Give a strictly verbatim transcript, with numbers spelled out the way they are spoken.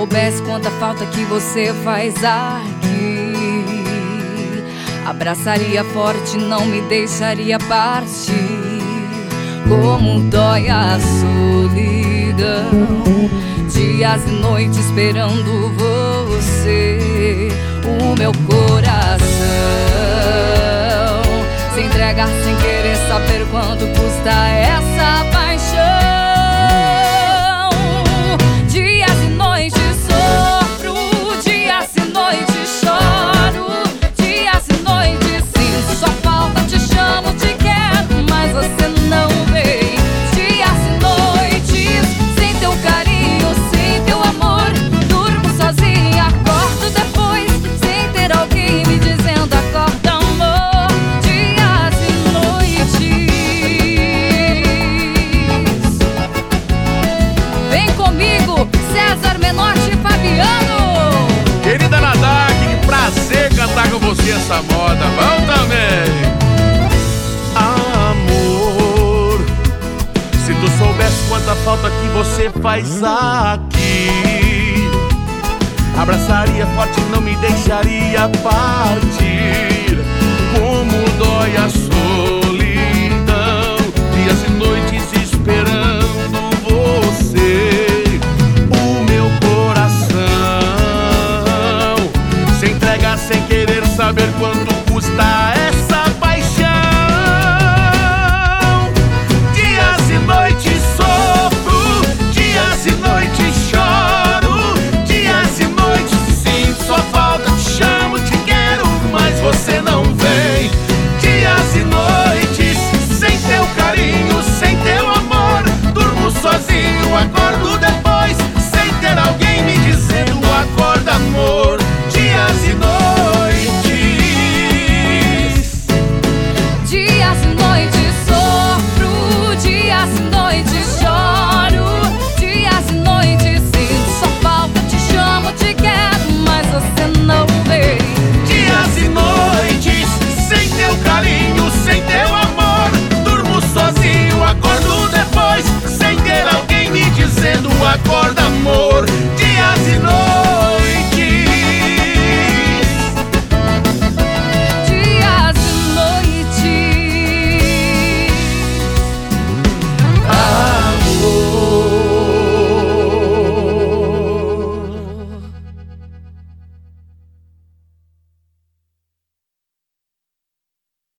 soubesse quanta falta que você faz aqui, abraçaria forte, não me deixaria partir. Como dói a solidão, dias e noites esperando você. O meu coração se entregar sem querer saber quanto custa essa paixão. Dias e noites sofro, dias e noites choro, dias e noites sinto sua falta, te chamo, te quero, mas você não vem. Dias e noites sem teu carinho, sem teu amor, durmo sozinha, acordo depois sem ter alguém me dizendo acorda, amor. Dias e noites. Vem comigo, César Menotti e Fabiano. Querida Nadak, que prazer cantar com você essa moda. Vamos também. Amor, se tu soubesse quanta falta que você faz aqui, abraçaria forte, não me deixaria partir. Como dói a solidão,